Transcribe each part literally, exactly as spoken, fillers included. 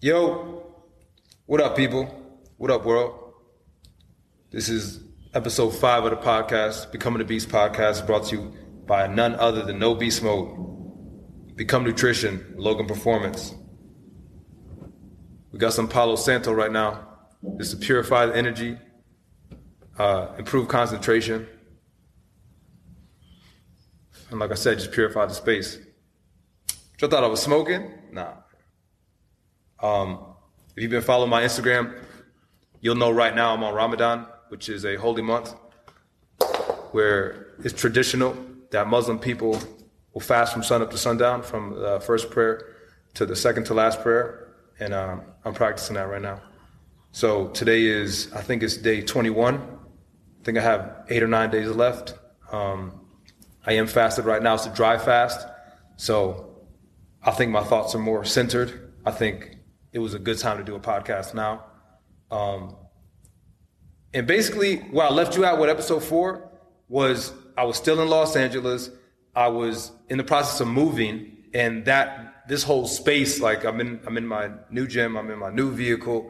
Yo, what up, people? What up, world? This is episode five of the podcast, Becoming the Beast podcast, brought to you by none other than No Beast Mode, Become Nutrition, Logan Performance. We got some Palo Santo right now. This to purify the energy, uh, improve concentration, and like I said, just purify the space. Which I thought I was smoking? Nah. Um, if you've been following my Instagram, you'll know right now I'm on Ramadan, which is a holy month where it's traditional that Muslim people will fast from sun up to sundown, from the first prayer to the second to last prayer. And um, I'm practicing that right now. So today is, I think it's day twenty-one. I think I have eight or nine days left. Um, I am fasted right now. It's a dry fast. So I think my thoughts are more centered. I think it was a good time to do a podcast now. Um, and basically, where I left you at with episode four was I was still in Los Angeles. I was in the process of moving, and that this whole space, like I'm in, I'm in my new gym, I'm in my new vehicle,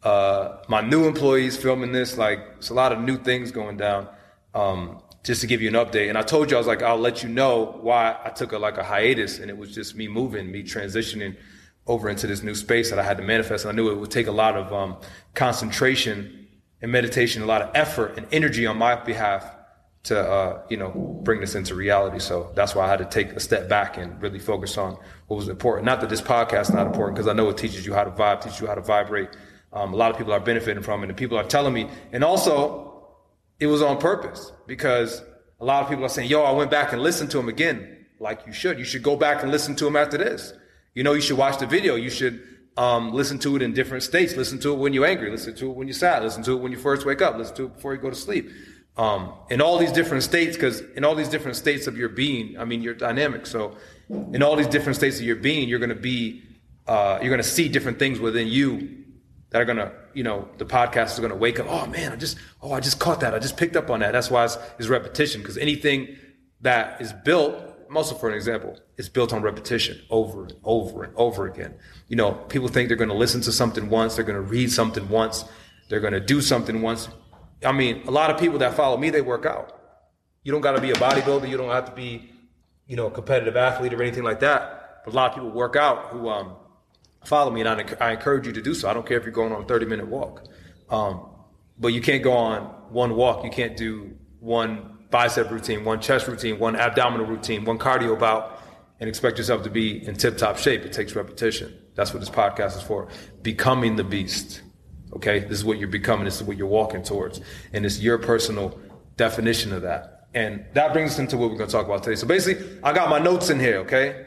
uh, my new employees filming this, like it's a lot of new things going down. Um, just to give you an update. And I told you, I was like, I'll let you know why I took a, like a hiatus, and it was just me moving, me transitioning over into this new space that I had to manifest. And I knew it would take a lot of um, concentration and meditation, a lot of effort and energy on my behalf to, uh, you know, bring this into reality. So that's why I had to take a step back and really focus on what was important. Not that this podcast is not important, because I know it teaches you how to vibe, teaches you how to vibrate. Um, a lot of people are benefiting from it, and people are telling me. And also, it was on purpose, because a lot of people are saying, yo, I went back and listened to him again. Like you should. You should go back and listen to him after this. You know, you should watch the video. You should um, listen to it in different states. Listen to it when you're angry. Listen to it when you're sad. Listen to it when you first wake up. Listen to it before you go to sleep. Um, in all these different states, because in all these different states of your being, I mean, you're dynamic. So in all these different states of your being, you're going to be, uh, you're going to see different things within you that are going to, you know, the podcast is going to wake up. Oh man, I just, oh, I just caught that. I just picked up on that. That's why it's, it's repetition, because anything that is built, also for an example, it's built on repetition over and over and over again. You know, people think they're going to listen to something once. They're going to read something once. They're going to do something once. I mean, a lot of people that follow me, they work out. You don't got to be a bodybuilder. You don't have to be, you know, a competitive athlete or anything like that. But a lot of people work out who, um, follow me, and I, I encourage you to do so. I don't care if you're going on a thirty minute walk. Um, but you can't go on one walk. You can't do one bicep routine, one chest routine, one abdominal routine, one cardio bout, and expect yourself to be in tip top shape. It takes repetition. That's what this podcast is for. Becoming the beast. Okay? This is what you're becoming. This is what you're walking towards. And it's your personal definition of that. And that brings us into what we're going to talk about today. So basically, I got my notes in here, okay?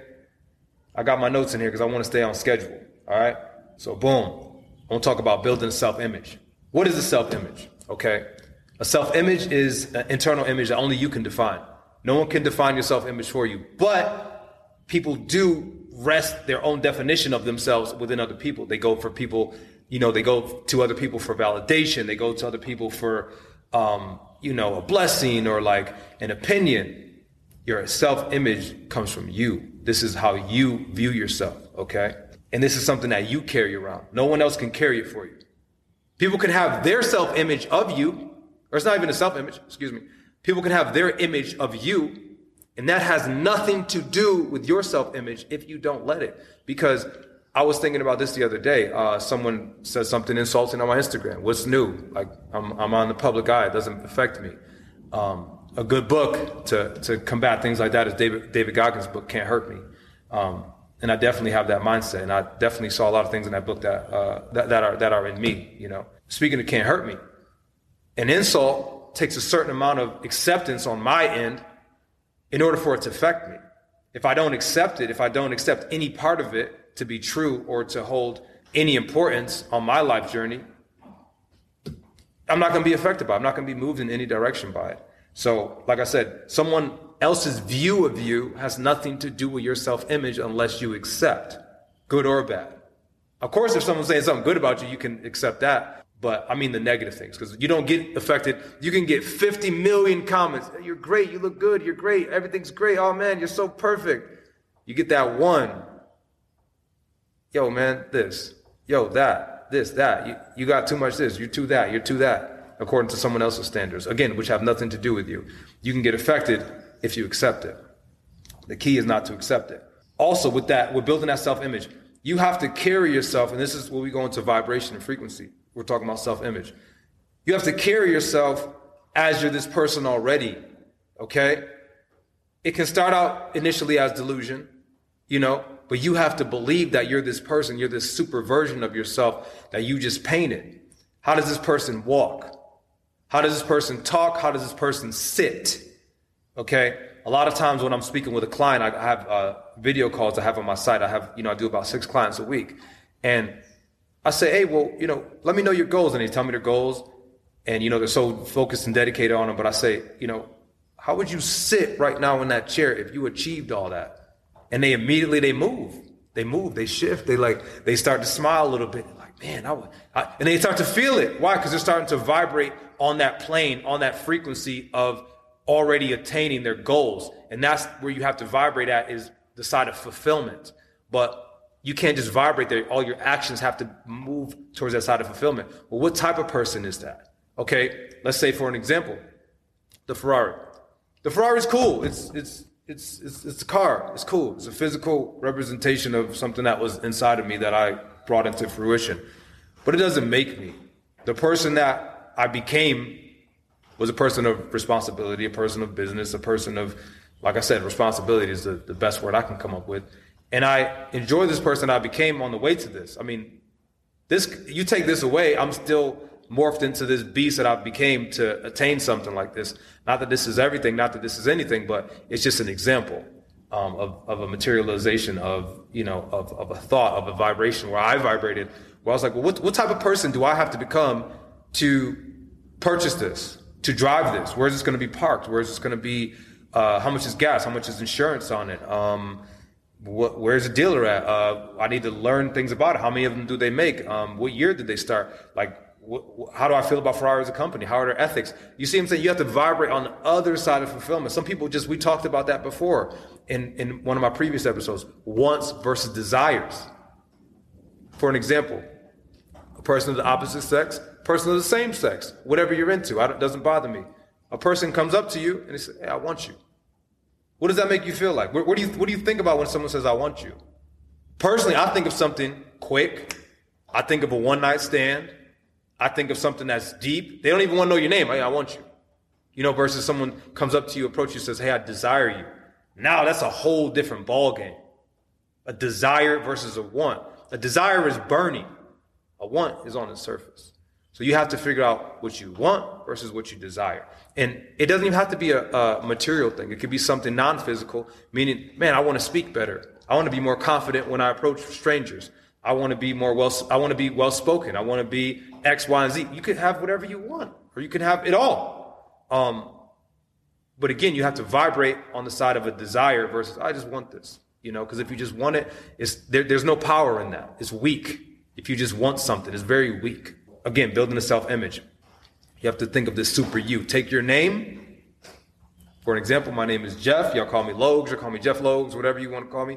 I got my notes in here because I want to stay on schedule. All right? So boom. I want to talk about building a self-image. What is a self-image? Okay? A self-image is an internal image that only you can define. No one can define your self-image for you. But people do rest their own definition of themselves within other people. They go for people, you know, they go to other people for validation. They go to other people for, um, you know, a blessing or like an opinion. Your self-image comes from you. This is how you view yourself, okay? And this is something that you carry around. No one else can carry it for you. People can have their self-image of you, or it's not even a self-image, excuse me. People can have their image of you, and that has nothing to do with your self-image if you don't let it. Because I was thinking about this the other day. Uh, someone said something insulting on my Instagram. What's new? Like, I'm, I'm on the public eye. It doesn't affect me. Um, a good book to, to combat things like that is David, David Goggins' book, Can't Hurt Me. Um, and I definitely have that mindset. And I definitely saw a lot of things in that book that, uh, that, that are, that are in me, you know. Speaking of Can't Hurt Me, an insult takes a certain amount of acceptance on my end in order for it to affect me. If I don't accept it, if I don't accept any part of it to be true or to hold any importance on my life journey, I'm not going to be affected by it. I'm not going to be moved in any direction by it. So, like I said, someone else's view of you has nothing to do with your self-image unless you accept, good or bad. Of course, if someone's saying something good about you, you can accept that. But I mean the negative things, because you don't get affected. You can get fifty million comments. You're great. You look good. You're great. Everything's great. Oh, man, you're so perfect. You get that one. Yo, man, this. yo, that, this, that, you, you got too much this, you're too that, you're too that, according to someone else's standards, again, which have nothing to do with you. You can get affected if you accept it. The key is not to accept it. Also, with that, we're building that self-image. You have to carry yourself, and this is where we go into vibration and frequency. We're talking about self-image. You have to carry yourself as you're this person already, okay? It can start out initially as delusion, you know, but you have to believe that you're this person, you're this super version of yourself that you just painted. How does this person walk? How does this person talk? How does this person sit? Okay? A lot of times when I'm speaking with a client, I have uh, video calls I have on my site. I have, you know, I do about six clients a week. And I say, hey, well, you know, let me know your goals. And they tell me their goals. And, you know, they're so focused and dedicated on them. But I say, you know, how would you sit right now in that chair if you achieved all that? And they immediately, they move. They move, they shift. They like, they start to smile a little bit. They're like, man, I would, I, and they start to feel it. Why? Because they're starting to vibrate on that plane, on that frequency of already attaining their goals. And that's where you have to vibrate at, is the side of fulfillment. But you can't just vibrate there. All your actions have to move towards that side of fulfillment. Well, what type of person is that? Okay, let's say for an example, the Ferrari. The Ferrari is cool. It's, it's, it's, it's, it's a car. It's cool. It's a physical representation of something that was inside of me that I brought into fruition. But it doesn't make me. The person that I became was a person of responsibility, a person of business, a person of, like I said, responsibility is the, the best word I can come up with. And I enjoy this person I became on the way to this. I mean, this, you take this away, I'm still morphed into this beast that I became to attain something like this. Not that this is everything, not that this is anything, but it's just an example um, of, of a materialization of, you know, of, of a thought, of a vibration where I vibrated, where I was like, well, what, what type of person do I have to become to purchase this, to drive this? Where is this going to be parked? Where is this going to be? Uh, how much is gas? How much is insurance on it? Um, what, where's the dealer at? Uh, I need to learn things about it. How many of them do they make? Um, what year did they start? Like, wh- how do I feel about Ferrari as a company? How are their ethics? You see what I'm saying? You have to vibrate on the other side of fulfillment. Some people just, we talked about that before in, in one of my previous episodes, wants versus desires. For an example, a person of the opposite sex, person of the same sex, whatever you're into, it doesn't bother me. A person comes up to you and they say, hey, I want you. What does that make you feel like? What, what do you what do you think about when someone says, I want you? Personally, I think of something quick. I think of a one-night stand. I think of something that's deep. They don't even want to know your name. Hey, I want you. You know, versus someone comes up to you, approaches you, says, hey, I desire you. Now that's a whole different ballgame. A desire versus a want. A desire is burning. A want is on the surface. So you have to figure out what you want versus what you desire. And it doesn't even have to be a, a material thing. It could be something non-physical, meaning, man, I want to speak better. I want to be more confident when I approach strangers. I want to be more well, I want to be well-spoken. I want to be X, Y, and Z. You can have whatever you want, or you can have it all. Um, but again, you have to vibrate on the side of a desire versus, I just want this. You know, because if you just want it, it's, there, there's no power in that. It's weak. If you just want something, it's very weak. Again, building a self-image. You have to think of this super you. Take your name. For an example, my name is Jeff. Y'all call me Logs or call me Jeff Logs, whatever you want to call me.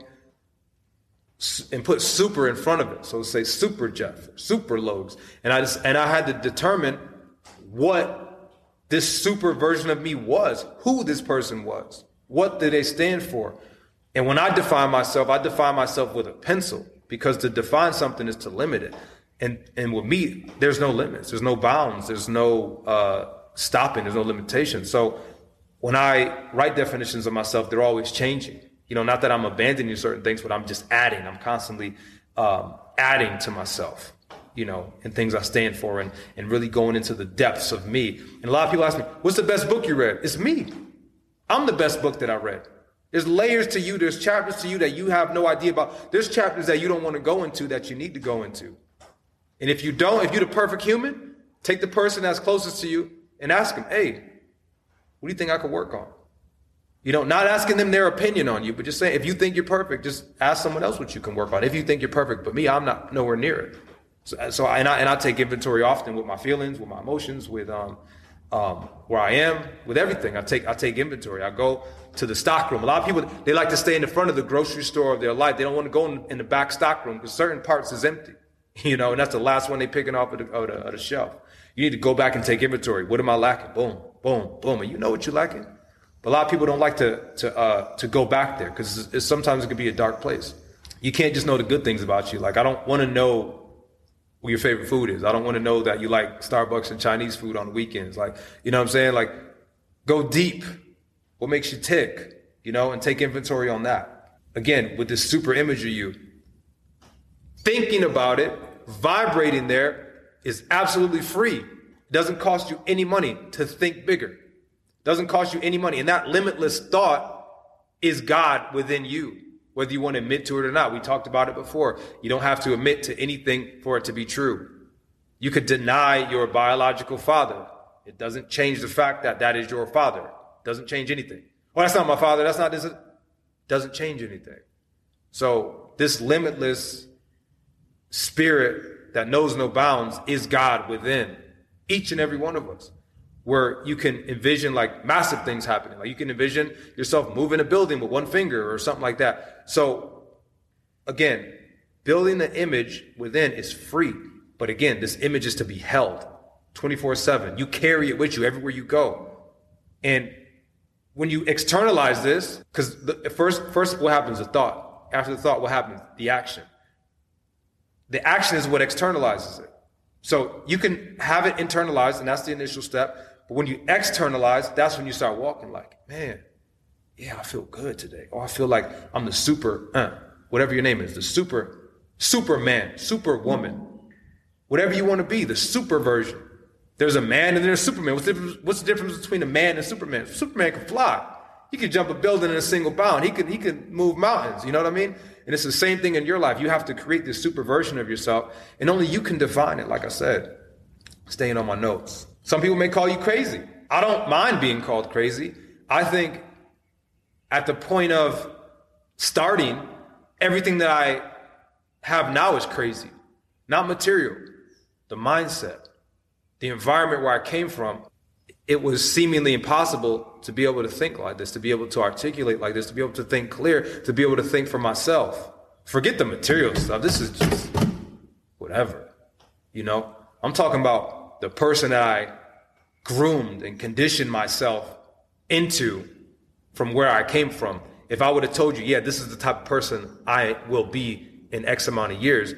And put super in front of it. So say super Jeff, super Logs. And I just and I had to determine what this super version of me was, who this person was, what did they stand for. And when I define myself, I define myself with a pencil, because to define something is to limit it. And and with me, there's no limits, there's no bounds, there's no uh, stopping, there's no limitation. So when I write definitions of myself, they're always changing. You know, not that I'm abandoning certain things, but I'm just adding. I'm constantly um, adding to myself, you know, and things I stand for, and, and really going into the depths of me. And a lot of people ask me, what's the best book you read? It's me. I'm the best book that I read. There's layers to you. There's chapters to you that you have no idea about. There's chapters that you don't want to go into that you need to go into. And if you don't, if you're the perfect human, take the person that's closest to you and ask them, hey, what do you think I could work on? You know, not asking them their opinion on you, but just saying, if you think you're perfect, just ask someone else what you can work on. If you think you're perfect, but me, I'm not nowhere near it. So, so and I and I take inventory often with my feelings, with my emotions, with um, um, where I am, with everything. I take I take inventory. I go to the stock room. A lot of people, they like to stay in the front of the grocery store of their life. They don't want to go in, in the back stock room because certain parts is empty. You know, and that's the last one they picking off of the, of the, of the shelf. You need to go back and take inventory. What am I lacking? Boom, boom, boom. And you know what you're lacking. But a lot of people don't like to to uh, to go back there because it's, it's, sometimes it can be a dark place. You can't just know the good things about you. Like, I don't want to know what your favorite food is. I don't want to know that you like Starbucks and Chinese food on the weekends. Like, you know what I'm saying? Like, go deep. What makes you tick? You know, and take inventory on that. Again, with this super image of you, thinking about it, vibrating there is absolutely free. It doesn't cost you any money to think bigger. It doesn't cost you any money. And that limitless thought is God within you, whether you want to admit to it or not. We talked about it before. You don't have to admit to anything for it to be true. You could deny your biological father. It doesn't change the fact that that is your father. It doesn't change anything. Well, that's not my father. That's not this. It doesn't change anything. So this limitless spirit that knows no bounds is God within each and every one of us, where you can envision like massive things happening. Like you can envision yourself moving a building with one finger or something like that. So again, building the image within is free. But again, this image is to be held twenty-four seven. You carry it with you everywhere you go. And when you externalize this, because first, first what happens? The thought. After the thought, what happens? The action. The action is what externalizes it. So you can have it internalized, and that's the initial step. But when you externalize, that's when you start walking like, man, yeah, I feel good today. Or I feel like I'm the super, uh, whatever your name is, the super, superman, superwoman, whatever you want to be, the super version. There's a man and there's Superman. What's the difference, what's the difference between a man and Superman? Superman can fly. He can jump a building in a single bound. He can, he can move mountains. You know what I mean? And it's the same thing in your life. You have to create this super version of yourself, and only you can define it. Like I said, staying on my notes. Some people may call you crazy. I don't mind being called crazy. I think at the point of starting, everything that I have now is crazy. Not material. The mindset, the environment where I came from, it was seemingly impossible to be able to think like this, to be able to articulate like this, to be able to think clear, to be able to think for myself. Forget the material stuff. This is just whatever, you know? I'm talking about the person that I groomed and conditioned myself into from where I came from. If I would have told you, yeah, this is the type of person I will be in X amount of years,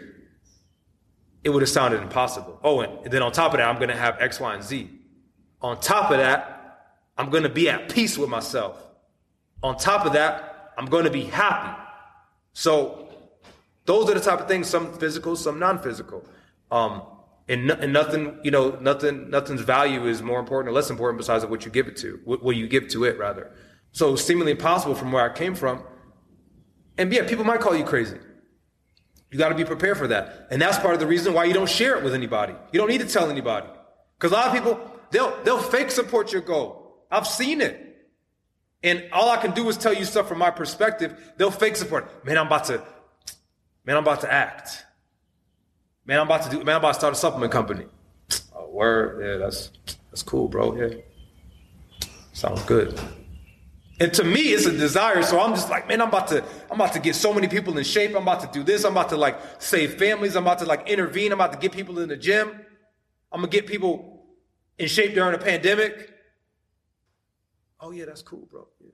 it would have sounded impossible. Oh, and then on top of that, I'm going to have X, Y, and Z. On top of that, I'm going to be at peace with myself. On top of that, I'm going to be happy. So those are the type of things, some physical, some non-physical. Um, and, no, and nothing, you know, nothing, nothing's value is more important or less important besides what you give it to, what, what you give to it, rather. So it's seemingly impossible from where I came from. And yeah, people might call you crazy. You got to be prepared for that. And that's part of the reason why you don't share it with anybody. You don't need to tell anybody. Because a lot of people, they'll they'll fake support your goal. I've seen it. And all I can do is tell you stuff from my perspective. They'll fake support. Man, I'm about to, man, I'm about to act. Man, I'm about to do, man, I'm about to start a supplement company. Oh, word. Yeah, that's that's cool, bro. Yeah. Sounds good. And to me, it's a desire. So I'm just like, man, I'm about to, I'm about to get so many people in shape. I'm about to do this. I'm about to like save families. I'm about to like intervene. I'm about to get people in the gym. I'm going to get people in shape during a pandemic. Oh yeah, that's cool, bro. Yeah.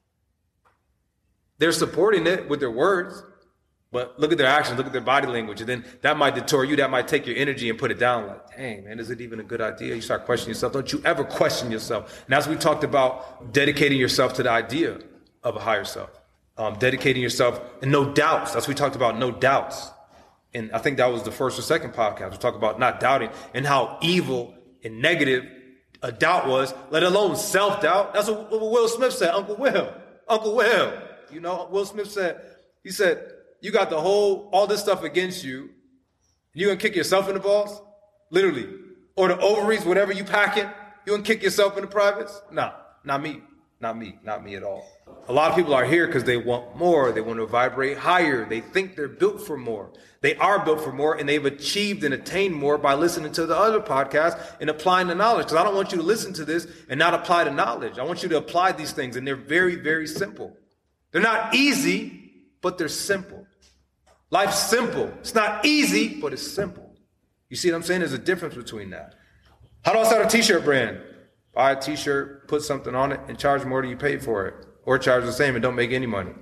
They're supporting it with their words, but look at their actions, look at their body language. And then that might deter you. That might take your energy and put it down like, dang, man, is it even a good idea? You start questioning yourself. Don't you ever question yourself. And as we talked about dedicating yourself to the idea of a higher self, um, dedicating yourself and no doubts. That's what we talked about, no doubts. And I think that was the first or second podcast. We talked about not doubting and how evil and negative a doubt was, let alone self-doubt. That's what Will Smith said, Uncle Will, Uncle Will. You know, Will Smith said, he said, you got the whole, all this stuff against you, and you gonna kick yourself in the balls? Literally. Or the ovaries, whatever you packing, you gonna kick yourself in the privates? Nah, not me. Not me. Not me at all. A lot of people are here because they want more. They want to vibrate higher. They think they're built for more. They are built for more, and they've achieved and attained more by listening to the other podcasts and applying the knowledge. Because I don't want you to listen to this and not apply the knowledge. I want you to apply these things, and they're very, very simple. They're not easy, but they're simple. Life's simple. It's not easy, but it's simple. You see what I'm saying? There's a difference between that. How do I start a t-shirt brand? Buy a t-shirt, put something on it, and charge more than you paid for it. Or charge the same and don't make any money.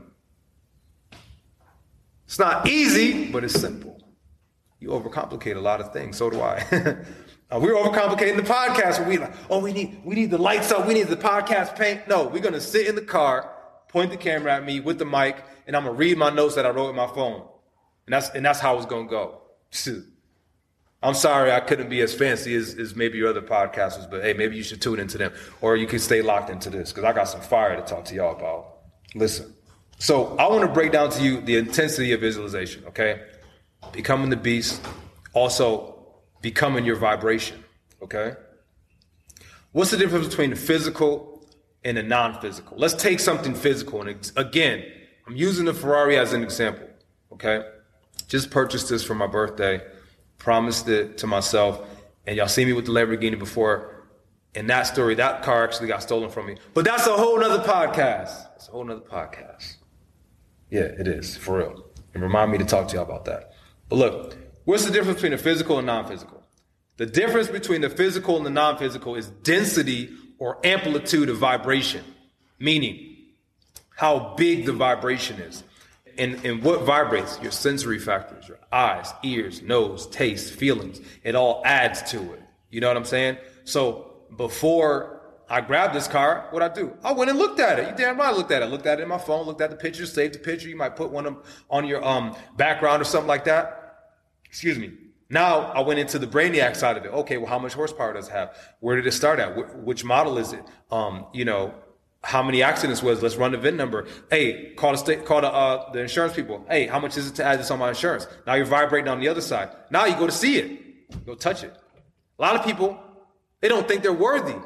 It's not easy, but it's simple. You overcomplicate a lot of things. So do I. uh, we're overcomplicating the podcast. Where we like, oh, we need we need the lights up. We need the podcast paint. No, we're going to sit in the car, point the camera at me with the mic, and I'm going to read my notes that I wrote in my phone. And that's and that's how it's going to go. I'm sorry I couldn't be as fancy as, as maybe your other podcasters, but hey, maybe you should tune into them. Or you can stay locked into this, because I got some fire to talk to y'all about. Listen. So I want to break down to you the intensity of visualization, okay? Becoming the beast, also becoming your vibration, okay? What's the difference between the physical and the non-physical? Let's take something physical. And again, I'm using the Ferrari as an example, okay? Just purchased this for my birthday. Promised it to myself, and y'all see me with the Lamborghini before. In that story, that car actually got stolen from me. But that's a whole nother podcast. It's a whole nother podcast. Yeah, it is, for real. And remind me to talk to y'all about that. But look, what's the difference between the physical and non-physical? The difference between the physical and the non-physical is density or amplitude of vibration, meaning how big the vibration is. And, and what vibrates? Your sensory factors, your eyes, ears, nose, taste, feelings. It all adds to it. You know what I'm saying? So before I grabbed this car, what'd I do? I went and looked at it. You damn right I looked at it. Looked at it in my phone, looked at the picture, saved the picture. You might put one of them on your um background or something like that. Excuse me. Now I went into the brainiac side of it. Okay, well, how much horsepower does it have? Where did it start at? Wh- which model is it? Um, you know, how many accidents was? Let's run the V I N number. Hey, call the state, call the uh, the insurance people. Hey, how much is it to add this on my insurance? Now you're vibrating on the other side. Now you go to see it, go touch it. A lot of people, they don't think they're worthy.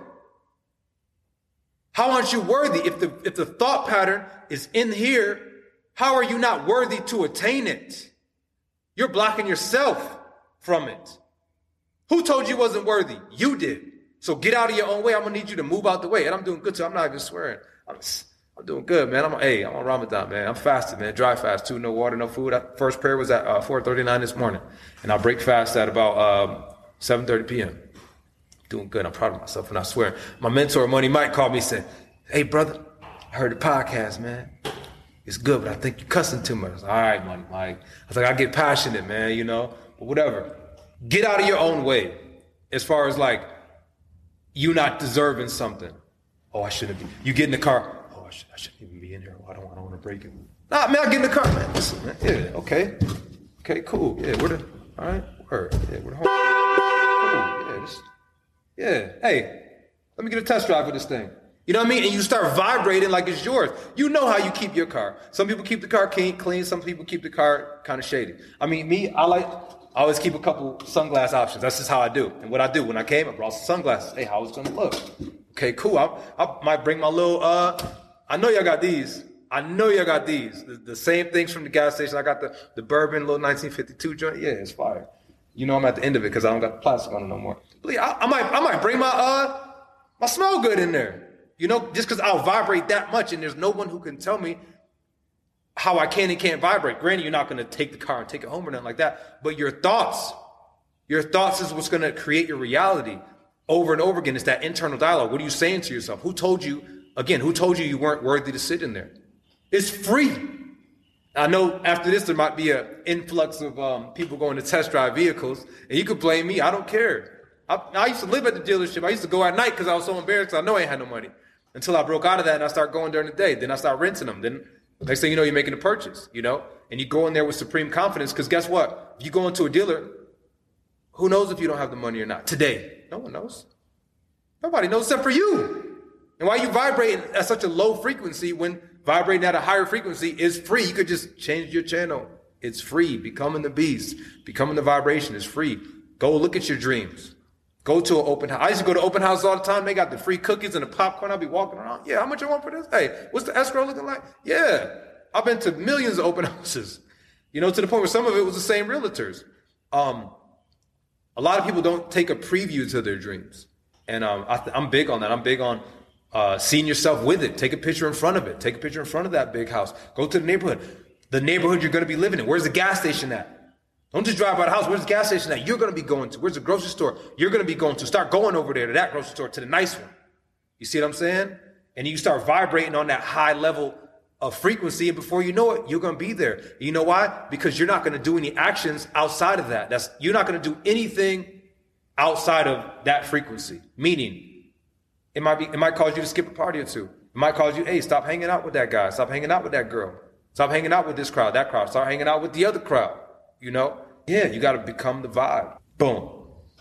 How aren't you worthy? If the if the thought pattern is in here, how are you not worthy to attain it? You're blocking yourself from it. Who told you wasn't worthy? You did. So get out of your own way. I'm going to need you to move out the way. And I'm doing good too. I'm not even swearing. I'm, I'm doing good, man. I'm hey, I'm on Ramadan, man. I'm fasting, man. Dry fast too. No water, no food. I, first prayer was at uh, four thirty-nine this morning. And I break fast at about um, seven thirty p.m. Doing good. I'm proud of myself. And I swear. My mentor, Money Mike, called me and said, hey, brother, I heard the podcast, man. It's good, but I think you're cussing too much. I was like, all right, Money Mike. I was like, I get passionate, man, you know. But whatever. Get out of your own way. As far as like, you not deserving something. Oh, I shouldn't be. You get in the car. Oh, I, should, I shouldn't even be in here. Oh, I don't, I don't want to break it. Nah, man, I get in the car, man. Listen, man. Yeah, okay. Okay, cool. Yeah, we're the, all right, word. Yeah, we're the home. Cool, yeah, this, yeah. Hey, let me get a test drive of this thing. You know what I mean? And you start vibrating like it's yours. You know how you keep your car. Some people keep the car clean, clean. Some people keep the car kind of shady. I mean, me, I like... I always keep a couple sunglass options. That's just how I do. And what I do, when I came, I brought some sunglasses. Hey, how it's going to look? Okay, cool. I, I might bring my little, uh, I know y'all got these. I know y'all got these. The, the same things from the gas station. I got the, the bourbon, little nineteen fifty-two joint. Yeah, it's fire. You know I'm at the end of it because I don't got the plastic on it no more. But yeah, I, I might I might bring my, uh, my smell good in there. You know, just because I'll vibrate that much and there's no one who can tell me how I can and can't vibrate. Granted, you're not going to take the car and take it home or nothing like that. But your thoughts, your thoughts is what's going to create your reality over and over again. It's that internal dialogue. What are you saying to yourself? Who told you, again, who told you you weren't worthy to sit in there? It's free. I know after this, there might be an influx of um, people going to test drive vehicles. And you could blame me. I don't care. I, I used to live at the dealership. I used to go at night because I was so embarrassed. I know I ain't had no money. Until I broke out of that and I started going during the day. Then I started renting them. Then next thing you know, you're making a purchase, you know, and you go in there with supreme confidence because guess what? If you go into a dealer, who knows if you don't have the money or not? Today, no one knows. Nobody knows except for you. And why you vibrate at such a low frequency when vibrating at a higher frequency is free? You could just change your channel. It's free. Becoming the beast, becoming the vibration is free. Go look at your dreams. Go to an open house. I used to go to open houses all the time. They got the free cookies and the popcorn. I'll be walking around. Yeah, how much you want for this? Hey, what's the escrow looking like? Yeah. I've been to millions of open houses. You know, to the point where some of it was the same realtors. Um, a lot of people don't take a preview to their dreams. And um, I th- I'm big on that. I'm big on uh, seeing yourself with it. Take a picture in front of it. Take a picture in front of that big house. Go to the neighborhood. the neighborhood you're going to be living in. Where's the gas station at? Don't just drive by the house. Where's the gas station at? You're going to be going to. Where's the grocery store you're going to be going to? Start going over there to that grocery store, to the nice one. You see what I'm saying? And you start vibrating on that high level of frequency, and before you know it, you're going to be there. You know why? Because you're not going to do any actions outside of that. That's you're not going to do anything outside of that frequency. Meaning, it might be it might cause you to skip a party or two. It might cause you, hey, stop hanging out with that guy. Stop hanging out with that girl. Stop hanging out with this crowd, that crowd. Start hanging out with the other crowd. You know? Yeah, you got to become the vibe. Boom.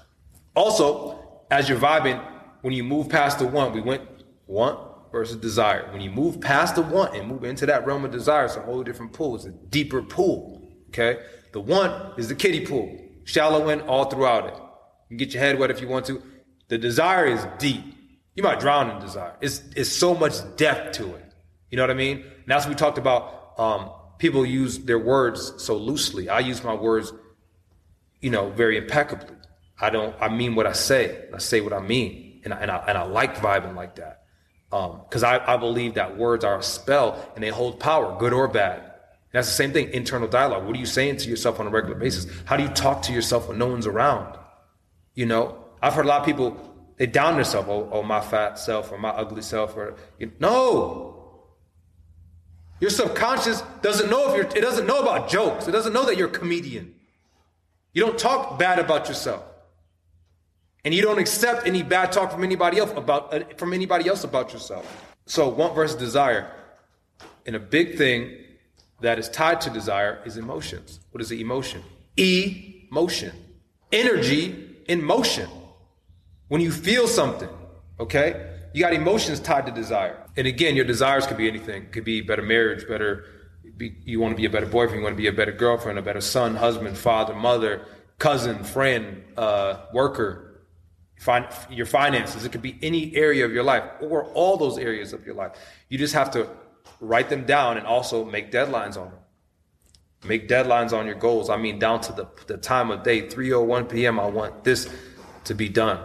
Also, as you're vibing, when you move past the one, we went want versus desire. When you move past the want and move into that realm of desire, it's a whole different pool. It's a deeper pool. Okay? The want is the kiddie pool. Shallow end all throughout it. You can get your head wet if you want to. The desire is deep. You might drown in desire. It's, it's so much depth to it. You know what I mean? And that's what we talked about. Um, people use their words so loosely. I use my words, you know, very impeccably. I don't, I mean what I say. I say what I mean. And I, and I, and I like vibing like that. Um, cause I, I believe that words are a spell and they hold power, good or bad. And that's the same thing, internal dialogue. What are you saying to yourself on a regular basis? How do you talk to yourself when no one's around? You know, I've heard a lot of people, they down themselves. Oh, oh, my fat self or my ugly self or, you, no. Your subconscious doesn't know if you're, it doesn't know about jokes. It doesn't know that you're a comedian. You don't talk bad about yourself. And you don't accept any bad talk from anybody else about, uh, from anybody else about yourself. So want versus desire. And a big thing that is tied to desire is emotions. What is the emotion? E-motion. Energy in motion. When you feel something, okay, you got emotions tied to desire. And again, your desires could be anything. It could be better marriage, better, be, you want to be a better boyfriend, you want to be a better girlfriend, a better son, husband, father, mother, cousin, friend, uh, worker, fin- your finances. It could be any area of your life or all those areas of your life. You just have to write them down and also make deadlines on them. Make deadlines on your goals. I mean, down to the, the time of day, three oh one p.m. I want this to be done.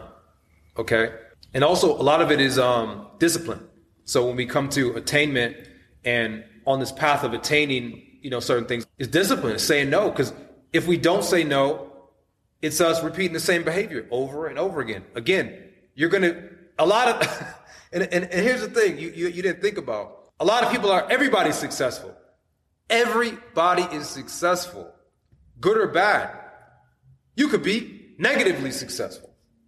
Okay. And also a lot of it is um, discipline. So when we come to attainment and on this path of attaining, you know, certain things, it's discipline, it's saying no. Because if we don't say no, it's us repeating the same behavior over and over again. Again, you're going to, a lot of, and, and, and here's the thing you, you, you didn't think about. A lot of people are, everybody's successful. Everybody is successful, good or bad. You could be negatively successful.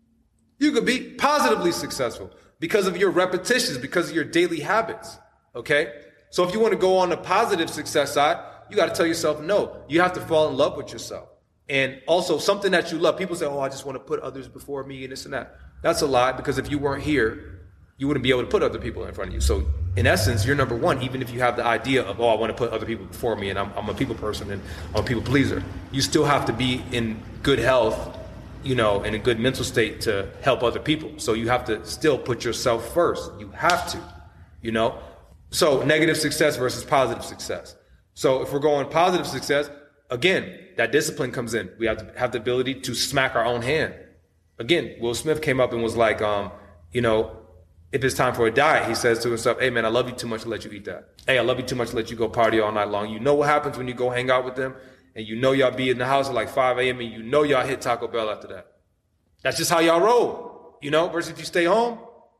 You could be positively successful because of your repetitions, because of your daily habits. Okay. So if you want to go on the positive success side, you got to tell yourself no. You have to fall in love with yourself. And also something that you love. People say, oh, I just want to put others before me and this and that. That's a lie, because if you weren't here, you wouldn't be able to put other people in front of you. So in essence, you're number one, even if you have the idea of, oh, I want to put other people before me and I'm, I'm a people person and I'm a people pleaser. You still have to be in good health, you know, in a good mental state to help other people. So you have to still put yourself first. You have to, you know. So negative success versus positive success. So if we're going positive success, again, that discipline comes in. We have to have the ability to smack our own hand. Again, Will Smith came up and was like, um, you know, if it's time for a diet, he says to himself, hey, man, I love you too much to let you eat that. Hey, I love you too much to let you go party all night long. You know what happens when you go hang out with them and you know y'all be in the house at like five a.m. and you know y'all hit Taco Bell after that. That's just how y'all roll, you know, versus if you stay home,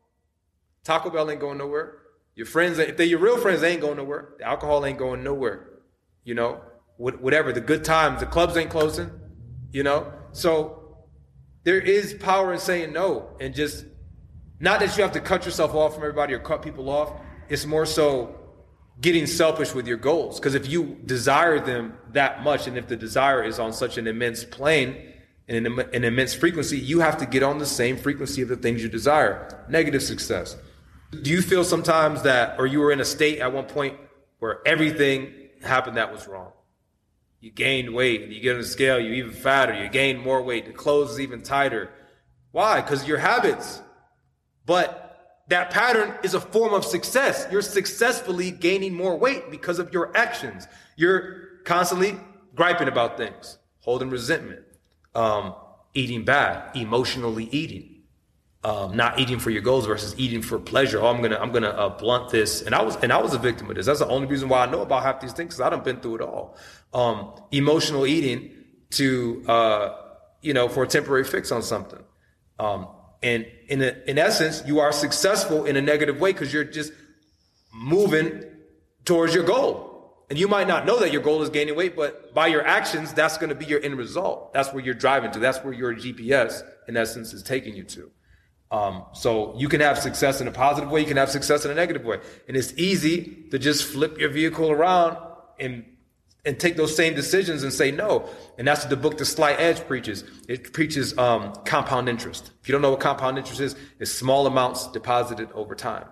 Taco Bell ain't going nowhere. Your friends, if they're your real friends, they ain't going nowhere. The alcohol ain't going nowhere, you know, whatever. The good times, the clubs ain't closing, you know. So there is power in saying no, and just not that you have to cut yourself off from everybody or cut people off. It's more so getting selfish with your goals. Because if you desire them that much, and if the desire is on such an immense plane and an, an immense frequency, you have to get on the same frequency of the things you desire. Negative success. Do you feel sometimes that, or you were in a state at one point where everything happened that was wrong? You gained weight, you get on the scale, you're even fatter, you gain more weight, the clothes is even tighter. Why? Because of your habits. But that pattern is a form of success. You're successfully gaining more weight because of your actions. You're constantly griping about things, holding resentment, um, eating bad, emotionally eating. Um, not eating for your goals versus eating for pleasure. Oh, I'm gonna, I'm gonna uh, blunt this. And I was, and I was a victim of this. That's the only reason why I know about half these things, because I done been through it all. Um, emotional eating to, uh, you know, for a temporary fix on something. Um, and in a, in essence, you are successful in a negative way because you're just moving towards your goal. And you might not know that your goal is gaining weight, but by your actions, that's going to be your end result. That's where you're driving to. That's where your G P S, in essence, is taking you to. Um, so you can have success in a positive way. You can have success in a negative way. And it's easy to just flip your vehicle around and and take those same decisions and say no. And that's what the book The Slight Edge preaches. It preaches um, compound interest. If you don't know what compound interest is, it's small amounts deposited over time.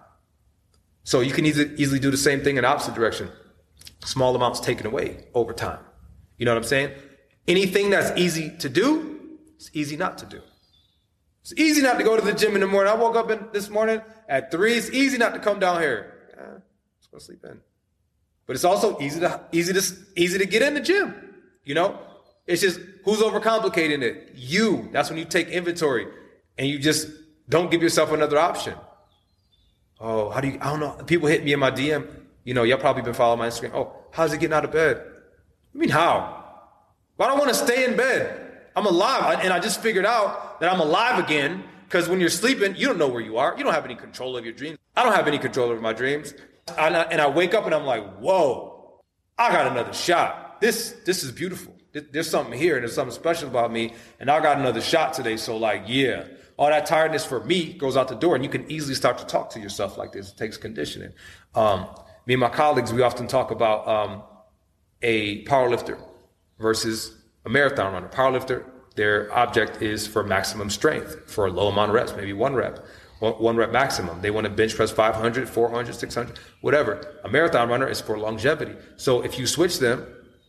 So you can easily, easily do the same thing in the opposite direction. Small amounts taken away over time. You know what I'm saying? Anything that's easy to do, it's easy not to do. It's easy not to go to the gym in the morning. I woke up in, this morning at three. It's easy not to come down here. Yeah, let's go sleep in. But it's also easy to easy to easy to get in the gym. You know, it's just who's overcomplicating it. You. That's when you take inventory and you just don't give yourself another option. Oh, how do you? I don't know. People hit me in my D M. You know, y'all probably been following my Instagram. Oh, how's it getting out of bed? I mean, how? Why do I want to stay in bed? I'm alive. And I just figured out that I'm alive again, because when you're sleeping, you don't know where you are. You don't have any control of your dreams. I don't have any control over my dreams. And I, and I wake up and I'm like, whoa, I got another shot. This, this is beautiful. There's something here and there's something special about me. And I got another shot today. So like, yeah, all that tiredness for me goes out the door, and you can easily start to talk to yourself like this. It takes conditioning. Um, me and my colleagues, we often talk about um, a powerlifter versus a marathon runner. Powerlifter, their object is for maximum strength, for a low amount of reps, maybe one rep, one, one rep maximum. They want to bench press five hundred, four hundred, six hundred, whatever. A marathon runner is for longevity. So if you switch them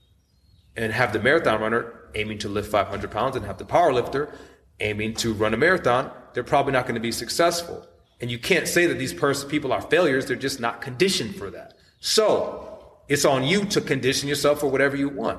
and have the marathon runner aiming to lift five hundred pounds and have the powerlifter aiming to run a marathon, they're probably not going to be successful. And you can't say that these pers- people are failures. They're just not conditioned for that. So it's on you to condition yourself for whatever you want.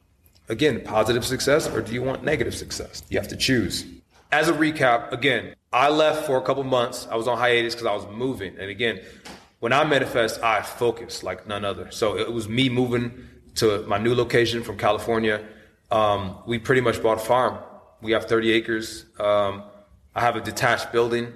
Again, positive success, or do you want negative success? You have to choose. As a recap, again, I left for a couple months. I was on hiatus because I was moving. And again, when I manifest, I focus like none other. So it was me moving to my new location from California. Um, we pretty much bought a farm. We have thirty acres. Um, I have a detached building.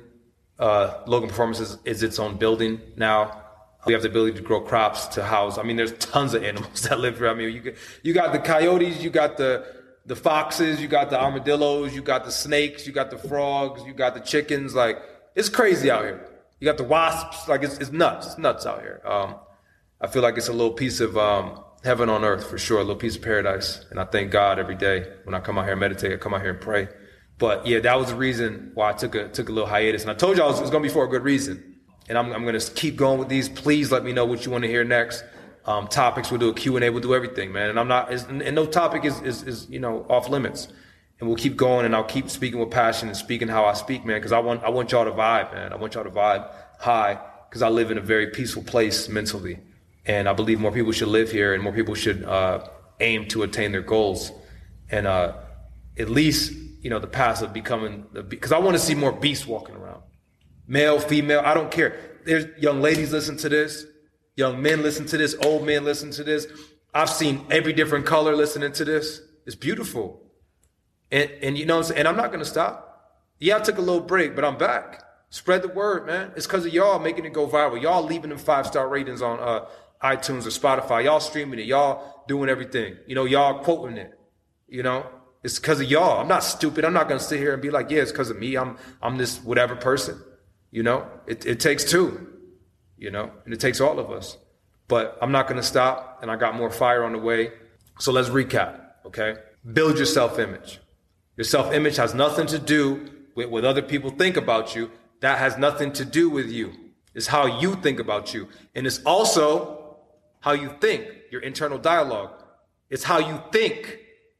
Uh, Logan Performance is, is its own building now. We have the ability to grow crops to house. I mean, there's tons of animals that live here. I mean, you get, you got the coyotes, you got the the foxes, you got the armadillos, you got the snakes, you got the frogs, you got the chickens. Like, it's crazy out here. You got the wasps. Like, it's, it's nuts. It's nuts out here. Um, I feel like it's a little piece of um, heaven on earth for sure, a little piece of paradise. And I thank God every day when I come out here and meditate, I come out here and pray. But yeah, that was the reason why I took a took a little hiatus. And I told you I was, it was going to be for a good reason. And I'm, I'm going to keep going with these. Please let me know what you want to hear next. Um, topics, we'll do a Q and A, we'll do everything, man. And I'm not, and no topic is, is, is, you know, off limits. And we'll keep going, and I'll keep speaking with passion and speaking how I speak, man, because I want, I want y'all to vibe, man. I want y'all to vibe high, because I live in a very peaceful place mentally. And I believe more people should live here, and more people should uh, aim to attain their goals. And uh, at least, you know, the path of becoming, because I want to see more beasts walking around. Male, female, I don't care. There's young ladies listen to this. Young men listen to this. Old men listen to this. I've seen every different color listening to this. It's beautiful. And, and you know what I'm saying? And I'm not going to stop. Yeah, I took a little break, but I'm back. Spread the word, man. It's because of y'all making it go viral. Y'all leaving them five-star ratings on uh, iTunes or Spotify. Y'all streaming it. Y'all doing everything. You know, y'all quoting it. You know, it's because of y'all. I'm not stupid. I'm not going to sit here and be like, yeah, it's because of me. I'm I'm this whatever person. You know, it, it takes two. You know, and it takes all of us. But I'm not going to stop, and I got more fire on the way. So let's recap, okay? Build your self-image. Your self-image has nothing to do with what other people think about you. That has nothing to do with you. It's how you think about you. And it's also how you think, your internal dialogue. It's how you think,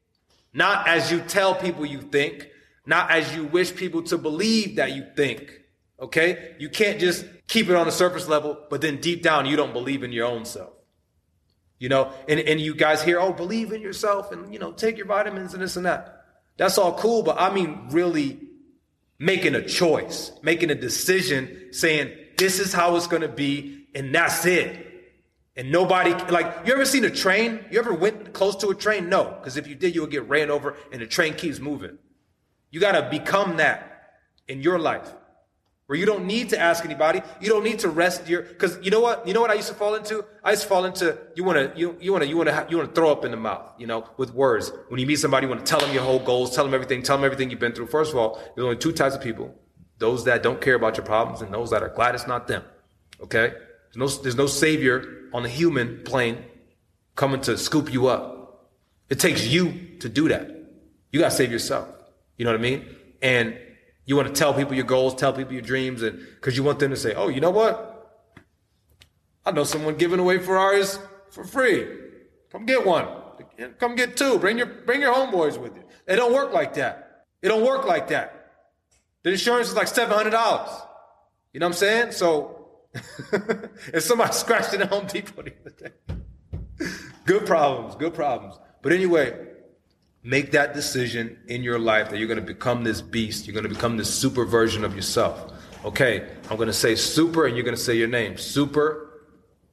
not as you tell people you think, not as you wish people to believe that you think. Okay? You can't just keep it on the surface level, but then deep down, you don't believe in your own self. You know, and, and you guys hear, oh, believe in yourself and, you know, take your vitamins and this and that. That's all cool. But I mean, really making a choice, making a decision, saying, this is how it's going to be, and that's it. And nobody, like, you ever seen a train? You ever went close to a train? No, because if you did, you would get ran over, and the train keeps moving. You got to become that in your life, where you don't need to ask anybody. You don't need to rest your, because you know what? You know what I used to fall into? I used to fall into, you want to, you, you want to, you want to, you want to throw up in the mouth, you know, with words. When you meet somebody, you want to tell them your whole goals, tell them everything, tell them everything you've been through. First of all, there's only two types of people: those that don't care about your problems and those that are glad it's not them. Okay? There's no, there's no savior on the human plane coming to scoop you up. It takes you to do that. You got to save yourself. You know what I mean? And you want to tell people your goals, tell people your dreams, and because you want them to say, oh, you know what? I know someone giving away Ferraris for free. Come get one. Come get two. Bring your bring your homeboys with you. It don't work like that. It don't work like that. The insurance is like seven hundred dollars. You know what I'm saying? So if somebody scratched it at Home Depot the other day. Good problems, good problems. But anyway, make that decision in your life that you're going to become this beast. You're going to become this super version of yourself. Okay, I'm going to say super, and you're going to say your name. Super,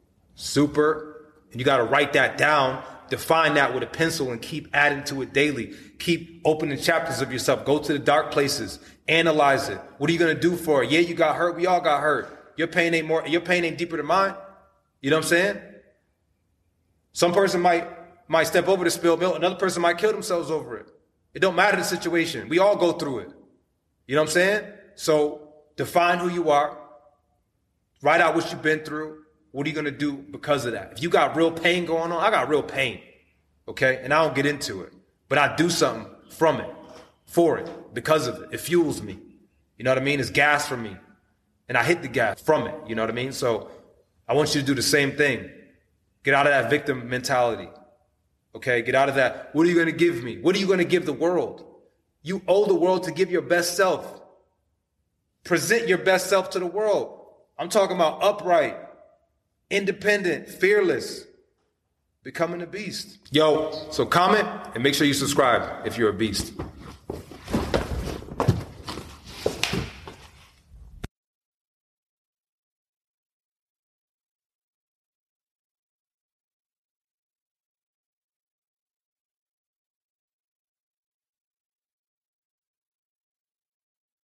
super, and you got to write that down. Define that with a pencil and keep adding to it daily. Keep opening chapters of yourself. Go to the dark places. Analyze it. What are you going to do for it? Yeah, you got hurt. We all got hurt. Your pain ain't more, your pain ain't deeper than mine. You know what I'm saying? Some person might might step over the spilled milk. Another person might kill themselves over it. It don't matter the situation. We all go through it. You know what I'm saying? So define who you are. Write out what you've been through. What are you going to do because of that? If you got real pain going on, I got real pain. Okay? And I don't get into it. But I do something from it, for it, because of it. It fuels me. You know what I mean? It's gas for me. And I hit the gas from it. You know what I mean? So I want you to do the same thing. Get out of that victim mentality. Okay? Get out of that. What are you going to give me? What are you going to give the world? You owe the world to give your best self. Present your best self to the world. I'm talking about upright, independent, fearless, becoming a beast. Yo, so comment and make sure you subscribe if you're a beast.